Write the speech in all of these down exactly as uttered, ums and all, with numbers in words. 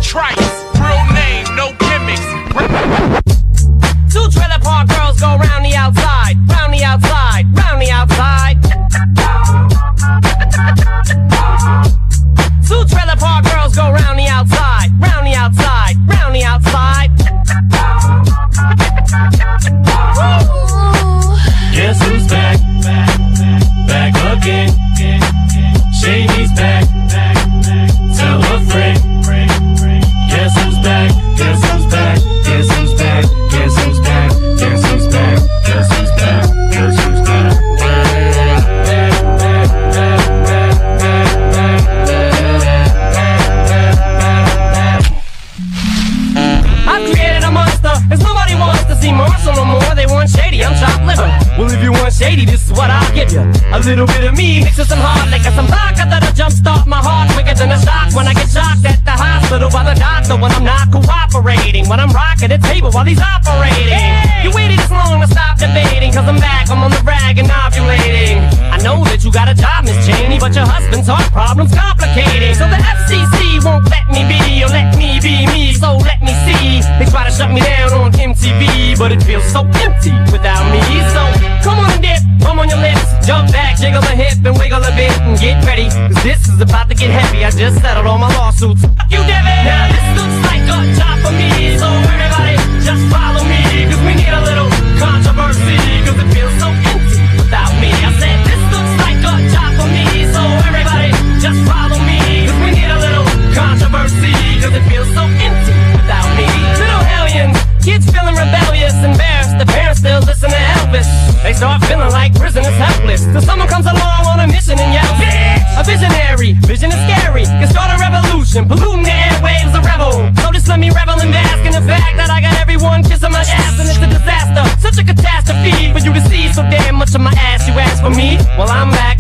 Trice, real name, no gimmicks. Two trailer park girls go round the outside, round the outside, round the outside. Two trailer park girls go round the outside, round the outside, round the outside. Guess who's back? Back again. Shady's back. Tell a friend. Guess who's back? Guess who's back? Guess who's back? Guess who's back? Guess who's back? Guess who's back? Guess who's back? I've created a monster, cause nobody wants to see Marshall no more. They want Shady, I'm chopped liver. Well, if you want Shady, this is what I'll give you. A little bit of me mixed with some hard liquor, some vodka that'll jumpstart my heart quicker than a shock when I get shocked at the hospital by the doctor when I'm not cooperating. When I'm rocking the table while he's operating. Hey! You waited this long to stop debating, cause I'm back, I'm on the rag and ovulating. I know that you got a job, Miss Cheney, but your husband's heart problem's complicating. So the F C C won't let me be, or let me be me, so let me see. They try to shut me down on M T V, but it feels so empty without me. So come on and dip, bum on your lips, jump back, jiggle a hip and wiggle a bit and get ready, cause this is about to get heavy. I just settled all my lawsuits. Fuck you, Devin! Now this looks like a job for me, so everybody just follow me, cause we need a little controversy, cause it feels so empty without me. I said this looks like a job for me, so everybody just follow me, cause we need a little controversy, cause it feels so empty without me. Little hellions, kids feeling rebellious, embarrassed, the parents still listen to Elvis. They start feeling like prisoners helpless, till someone comes along on a mission and yells, a visionary, vision is scary, can start a revolution, polluting the airwaves, a rebel. So just let me revel and bask in the fact that I got everyone kissing my ass, and it's a disaster, such a catastrophe for you to see so damn much of my ass. You ask for me? Well, I'm back.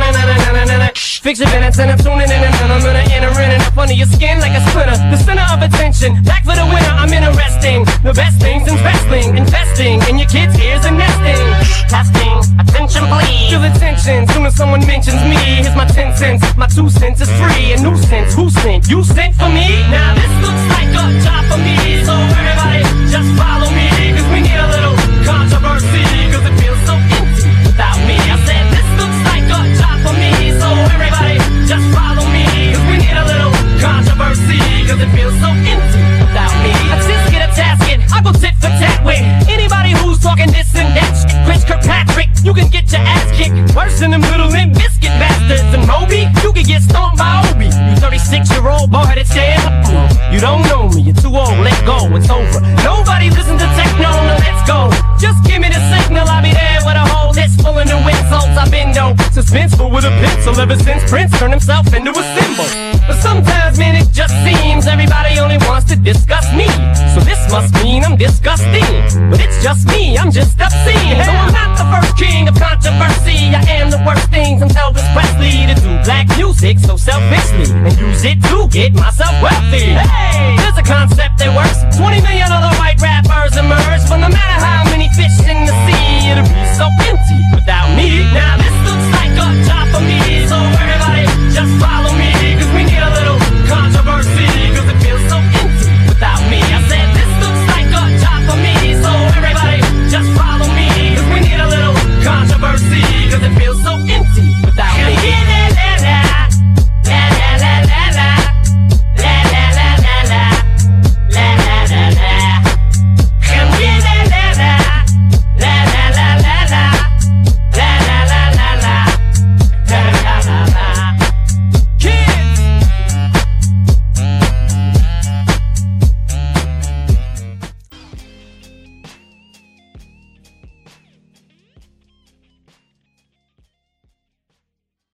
Fix your minutes and I'm tuning in, and I'm gonna enter in and up under your skin like a splinter. The center of attention, back for the winner. I'm interesting, the best things in wrestling, investing in your kids' ears and nesting. Testing, attention please. Feel the tension soon as someone mentions me. Here's my ten cents, my two cents is free. A nuisance, who sent? You sent for me? Now this looks like a job for me, so everybody just follow me, cause we need a little controversy, cause it feels so empty without me. I said this looks like a job for me, so everybody just follow me, cause we need a little controversy, cause it feels so empty without me. I just get a tasket, I go tit for tat with anybody who's talking this and that shit. Chris Kirkpatrick, you can get your ass kicked worse than them little Limp Bizkit bastards. And Moby, you can get stomped by Obi. You thirty-six year old boy that stand up. You don't know me, you're too old, let go, it's over. Nobody listen to techno, no let's go. Just give me the signal, I'll be there with a whole list full of new insults. I've been though suspenseful with a pencil ever since Prince turned himself into a symbol. But sometimes, man, it just seems everybody only wants to discuss me. So this must mean I'm disgusting, but it's just me, I'm just obscene. So I'm not the first king of controversy, I am the worst thing from Elvis Presley to do black music so selfishly and use it to get myself wealthy. Hey, there's a concept that works. Twenty million other white rappers emerge, but no matter how many fish in the sea, it'll be so empty without me. Now this looks like a job for me, so everybody just follow